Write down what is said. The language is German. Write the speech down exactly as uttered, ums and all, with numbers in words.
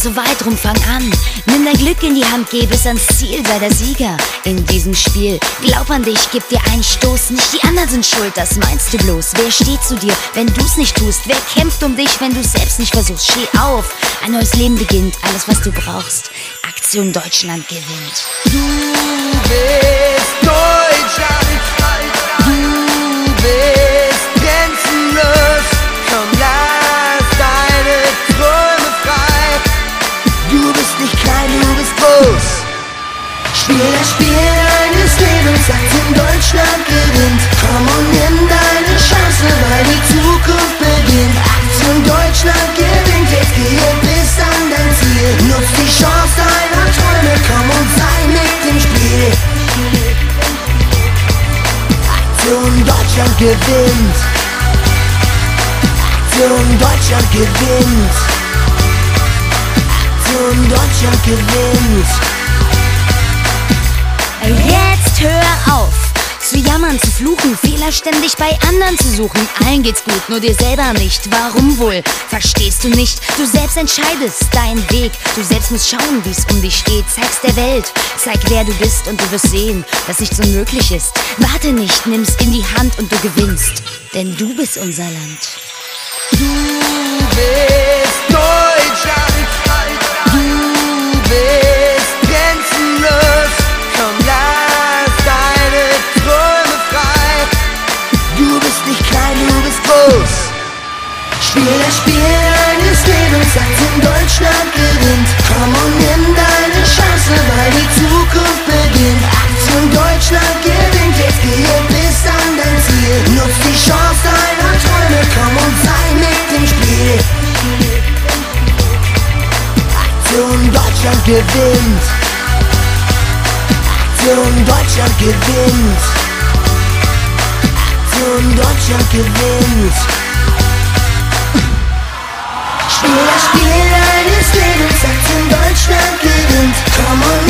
so weit rum, fang an. Nimm dein Glück in die Hand, geh bis ans Ziel, sei der Sieger in diesem Spiel. Glaub an dich, gib dir einen Stoß, nicht die anderen sind schuld, das meinst du bloß. Wer steht zu dir, wenn du's nicht tust? Wer kämpft um dich, wenn du's selbst nicht versuchst? Steh auf, ein neues Leben beginnt, alles was du brauchst. Aktion Deutschland gewinnt. Du bist Deutschland, du bist grenzenlos. Komm, lass deine Träume frei. Du bist nicht klein, du bist groß. Spiel das Spiel deines Lebens, Aktion Deutschland gewinnt. Komm und nimm deine Chance, weil die Zukunft beginnt. Aktion Deutschland gewinnt, jetzt gehe bis an dein Ziel. Nutz die Chance deiner Träume, komm und sei mit im Spiel. Aktion Deutschland gewinnt. Aktion Deutschland gewinnt. Aktion Deutschland gewinnt. Jetzt hör auf zu jammern, zu fluchen, Fehler ständig bei anderen zu suchen. Allen geht's gut, nur dir selber nicht. Warum wohl? Verstehst du nicht? Du selbst entscheidest deinen Weg. Du selbst musst schauen, wie's um dich steht. Zeig's der Welt, zeig wer du bist und du wirst sehen, dass nichts unmöglich ist. Warte nicht, nimm's in die Hand und du gewinnst, denn du bist unser Land. Du bist Deutschland, du bist grenzenlos. Komm, lass deine Träume frei. Du bist nicht klein, du bist groß. Spiel das Spiel deines Lebens, Aktion Deutschland gewinnt. Komm und nimm deine Chance, weil die Zukunft beginnt. Aktion Deutschland gewinnt, jetzt gehe bis an dein Ziel. Nutz die Chance deiner Träume, komm und sei mit im Spiel. Aktion Deutschland gewinnt. Aktion Deutschland gewinnt. Aktion Deutschland gewinnt. Spiel das Spiel deines Lebens, Aktion Deutschland gewinnt. Komm und